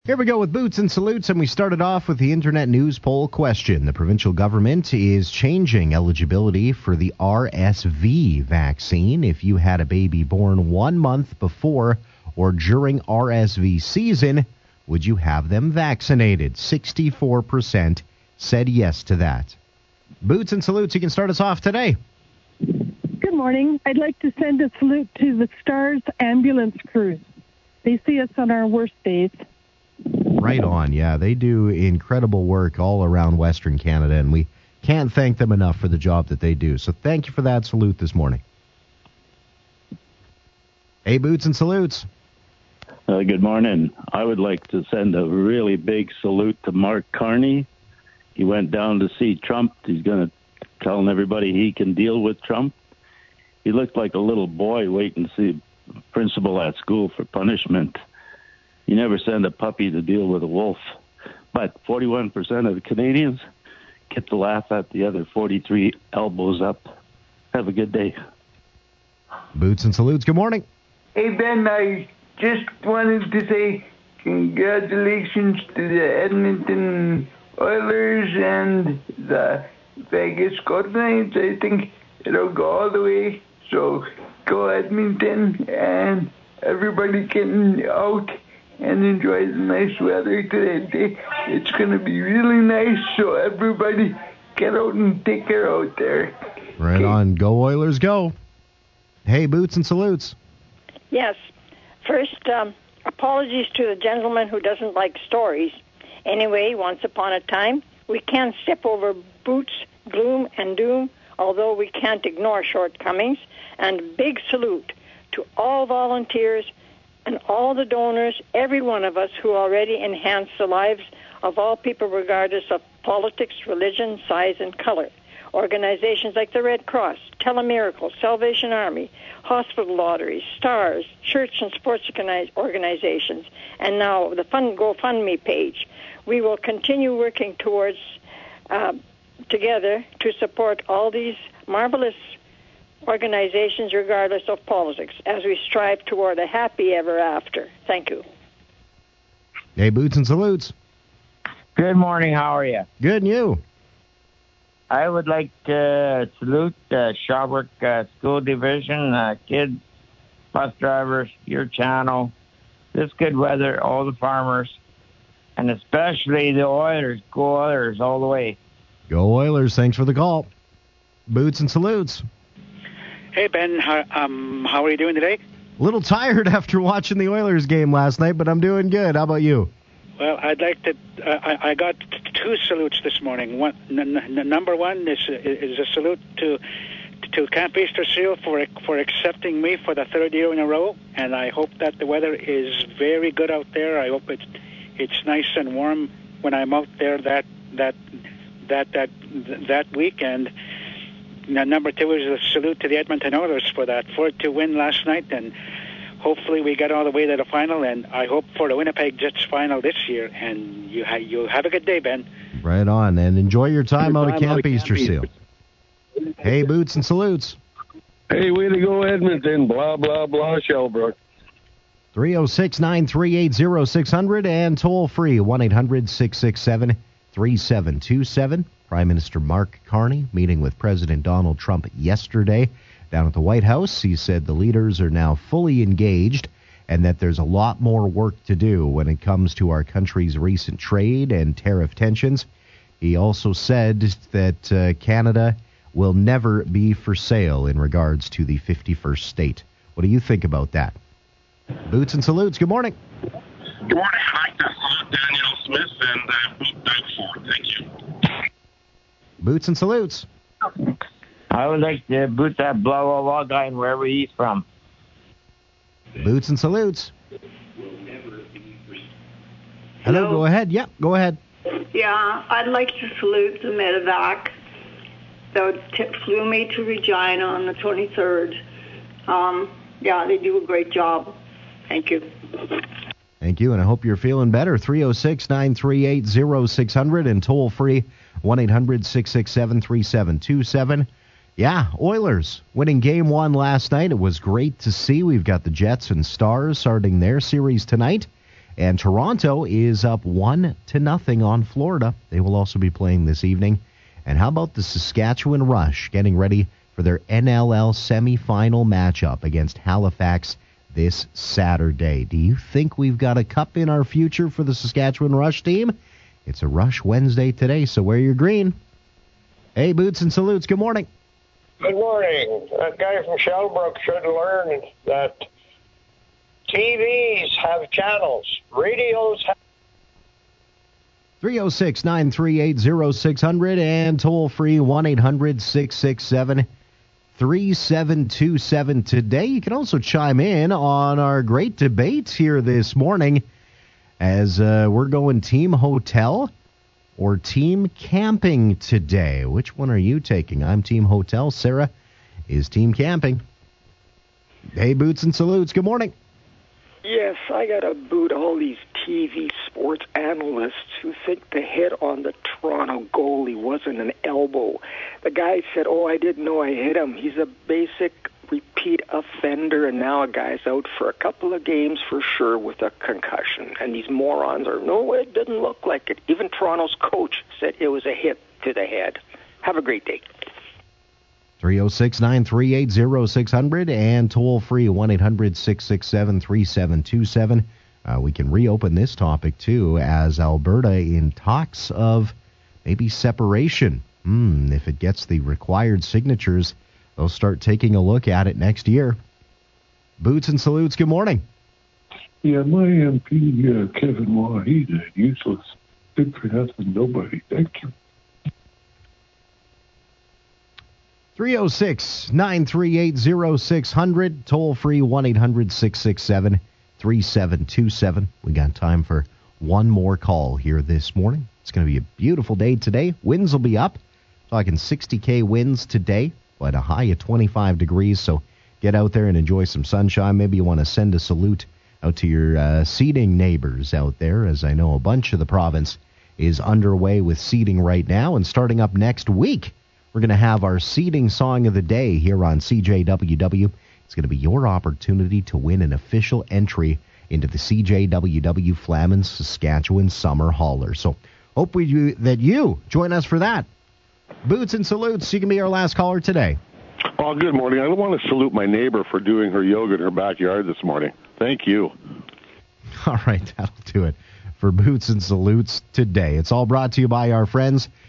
Here we go with Boots and Salutes, and we started off with the Internet News Poll question. The provincial government is changing eligibility for the RSV vaccine. If you had a baby born 1 month before or during RSV season, would you have them vaccinated? 64% said yes to that. Boots and Salutes, you can start us off today. Good morning. I'd like to send a salute to the STARS ambulance crews. They see us on our worst days. Right on, yeah. They do incredible work all around Western Canada, and we can't thank them enough for the job that they do. So thank you for that salute this morning. Hey, Boots and Salutes. Good morning. I would like to send a really big salute to Mark Carney. He went down to see Trump. He's going to tell everybody he can deal with Trump. He looked like a little boy waiting to see a principal at school for punishment. You never send a puppy to deal with a wolf. But 41% of the Canadians get to laugh at the other 43 elbows up. Have a good day. Boots and Salutes, good morning. Hey, Ben, I just wanted to say congratulations to the Edmonton Oilers and the Vegas Golden Knights. I think it'll go all the way. So go Edmonton, and everybody getting out and enjoy the nice weather today. It's going to be really nice, so everybody get out and take care out there. Right on. Go Oilers, go. Hey, Boots and Salutes. Yes. First, apologies to the gentleman who doesn't like stories. Anyway, once upon a time, we can't step over Boots' gloom and doom, although we can't ignore shortcomings. And big salute to all volunteers and all the donors, every one of us who already enhance the lives of all people regardless of politics, religion, size, and color. Organizations like the Red Cross, Telemiracle, Salvation Army, hospital lotteries, STARS, church and sports organizations, and now the GoFundMe page. We will continue working towards together to support all these marvelous organizations regardless of politics as we strive toward a happy ever after. Thank you. Hey, Boots and Salutes. Good morning. How are you? Good, and you? I would like to salute the Sherbrooke School Division, kids, bus drivers, your channel, this good weather, all the farmers, and especially the Oilers. Go Oilers all the way. Go Oilers. Thanks for the call. Boots and Salutes. Hey, Ben. How are you doing today? A little tired after watching the Oilers game last night, but I'm doing good. How about you? Well, I'd like to. I got two salutes this morning. Number one is a salute to Camp Easter Seal for accepting me for the third year in a row, and I hope that the weather is very good out there. I hope it's nice and warm when I'm out there that week. And number two is a salute to the Edmonton Oilers for that 4-2 win last night, and hopefully we get all the way to the final, and I hope for the Winnipeg Jets final this year. And you'll have a good day, Ben. Right on, and enjoy your time out at Camp Easter Seal. Hey, Boots and Salutes. Hey, way to go, Edmonton. Blah, blah, blah, Sherbrooke. 306-938-0600 and toll free 1-800-667-3727. Prime Minister Mark Carney meeting with President Donald Trump yesterday down at the White House. He said the leaders are now fully engaged and that there's a lot more work to do when it comes to our country's recent trade and tariff tensions. He also said that Canada will never be for sale in regards to the 51st state. What do you think about that? Boots and Salutes, good morning. Good morning. I'd like to salute Danielle Smith and Boot Bedford. Thank you. Boots and Salutes. I would like to boot that blah, blah, blah guy and wherever he's from. Boots and Salutes. Hello, go ahead. Yeah, go ahead. Yeah, I'd like to salute the medevac that flew me to Regina on the 23rd. Yeah, they do a great job. Thank you. Thank you, and I hope you're feeling better. 306-938-0600 and toll free 1-800-667-3727. Yeah, Oilers winning Game 1 last night. It was great to see. We've got the Jets and Stars starting their series tonight. And Toronto is up 1-0 on Florida. They will also be playing this evening. And how about the Saskatchewan Rush getting ready for their NLL semifinal matchup against Halifax this Saturday? Do you think we've got a cup in our future for the Saskatchewan Rush team? It's a Rush Wednesday today, so wear your green. Hey, Boots and Salutes, good morning. Good morning. That guy from Shellbrook should learn that TVs have channels. Radios have... 306-938-0600 and toll-free 1-800-667-3727 today. You can also chime in on our great debate here this morning as we're going team hotel or team camping today. Which one are you taking? I'm team hotel. Sarah is team camping. Hey, Boots and Salutes, good morning. Yes, I got to boot all these TV sports analysts who think the hit on the Toronto goalie wasn't an elbow. The guy said, I didn't know I hit him. He's a basic repeat offender, and now a guy's out for a couple of games for sure with a concussion. And these morons are, no, it didn't look like it. Even Toronto's coach said it was a hit to the head. Have a great day. 306-938-0600 and toll-free 1-800-667-3727. We can reopen this topic, too, as Alberta in talks of maybe separation. If it gets the required signatures, they'll start taking a look at it next year. Boots and Salutes, good morning. Yeah, my MP, Kevin Wahida, useless. Good for nothing, nobody. Thank you. 306-938-0600, toll-free 1-800-667-3727. We got time for one more call here this morning. It's going to be a beautiful day today. Winds will be up. Talking 60K winds today, but a high of 25 degrees, so get out there and enjoy some sunshine. Maybe you want to send a salute out to your seeding neighbors out there, as I know a bunch of the province is underway with seeding right now. And starting up next week, we're going to have our seeding song of the day here on CJWW. It's going to be your opportunity to win an official entry into the CJWW Flamin Saskatchewan Summer Hauler. So hope that you join us for that. Boots and Salutes, you can be our last caller today. Oh, good morning. I want to salute my neighbor for doing her yoga in her backyard this morning. Thank you. All right, that'll do it for Boots and Salutes today. It's all brought to you by our friends